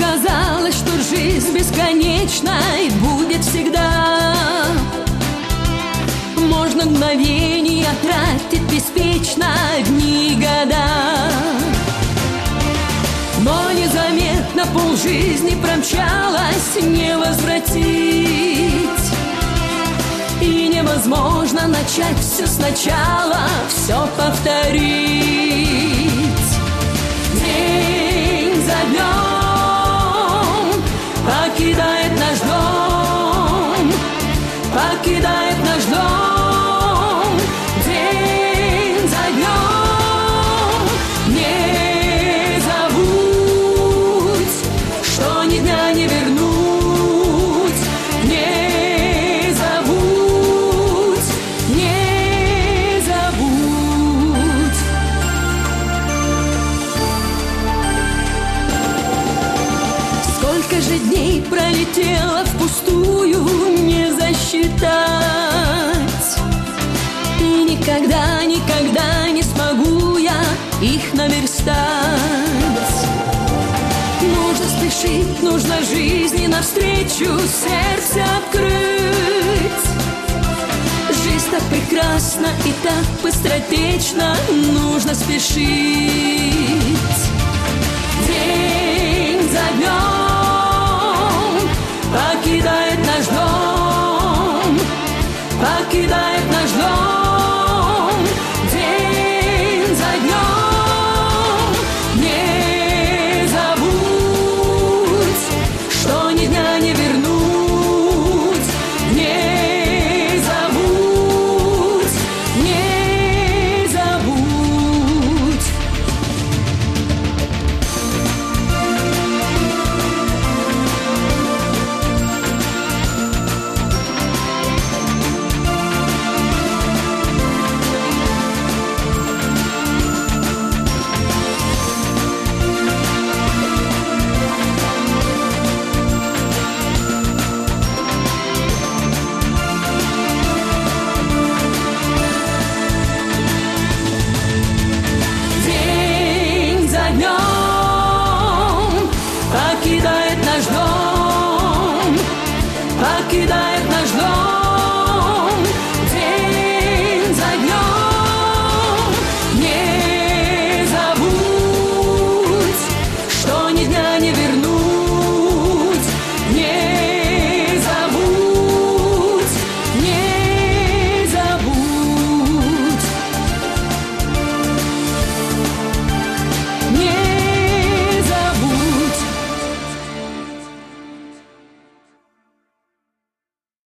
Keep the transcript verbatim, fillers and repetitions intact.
казалось, что жизнь бесконечна и будет всегда. Можно мгновения тратить беспечно дни и года. Но незаметно полжизни промчалась, не возвратить. И невозможно начать все сначала, все повторить. День за днем покидает наш дом, покидает наш дом. День за днем не забудь, что ни дня не вернуть. Не забудь, не забудь. Сколько же дней пролетело впустую, не засчитать. И никогда, никогда не смогу я их наверстать. Нужно спешить, нужно жизни навстречу сердце открыть. Жизнь так прекрасна и так быстротечна, нужно спешить.